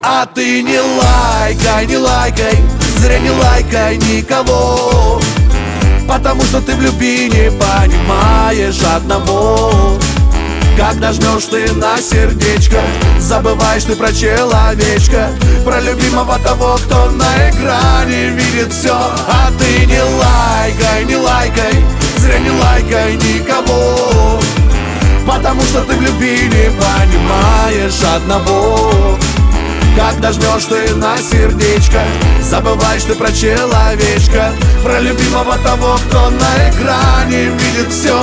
А ты не лайкай, не лайкай, зря не лайкай никого, потому что ты в любви не понимаешь одного. Когда жмешь ты на сердечко, забываешь ты про человечка, про любимого того, кто на экране видит все. А ты не лайкай, не лайкай, зря не лайкай никого, потому что ты в любви не понимаешь одного. Когда жмешь ты на сердечко, забываешь ты про человечка, про любимого того, кто на экране видит все.